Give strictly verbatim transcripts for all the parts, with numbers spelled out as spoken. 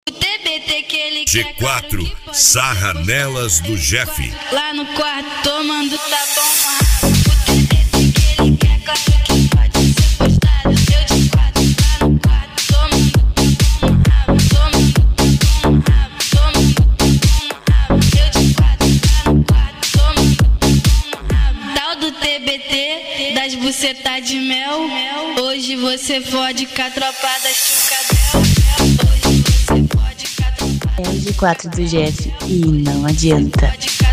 G quatro, sarra nelas do Jeff. Lá no quarto tomando tapão. O T B T que ele quer, claro que pode ser postado. Eu de quatro lá no quarto tomando um rabo, tomando um rabo, tomando um rabo. Eu de quatro lá no quarto tomando um rabo. Tal do T B T das buceta de mel. Hoje você fode com a tropa da Chucabel. Hoje você fode com a tropa. É o G quatro do Jeff e não adianta.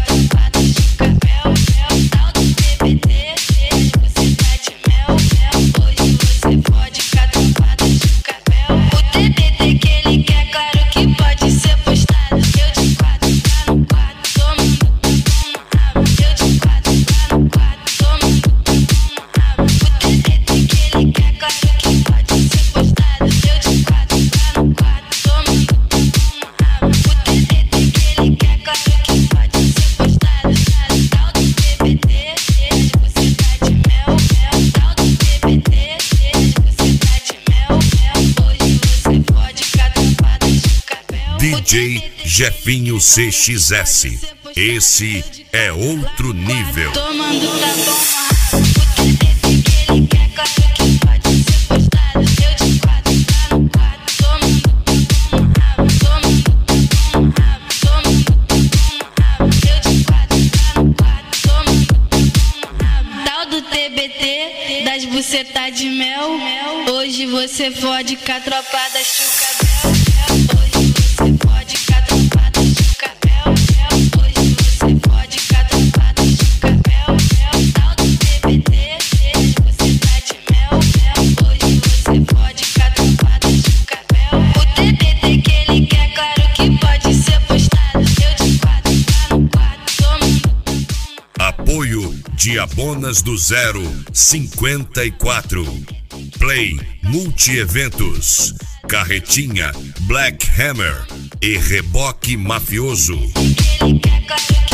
D J Jefinho C X S. Esse é outro nível. Tomando tapão no rabo. O T B T que ele quer, claro que pode ser postado. Eu de quatro lá no quarto tomando um rabo, tomando um rabo, tomando um rabo. Eu de quatro lá no quarto tomando um rabo. Tal do T B T das buceta de mel. Hoje você fode com a tropa da Chucabel. Hoje você pode com a tropa da Chucabel. Hoje você pode com a tropa da Chucabel. Tal do T B T, você tá de mel. Hoje você pode com a tropa da Chucabel. O T B T que ele quer, claro que pode ser postado. Eu de quatro lá no quarto tomando. Apoio Diabonas do Zero cinquenta e quatro. Play Multi-Eventos, Carretinha, Black Hammer e Reboque Mafioso. Ele quer, claro que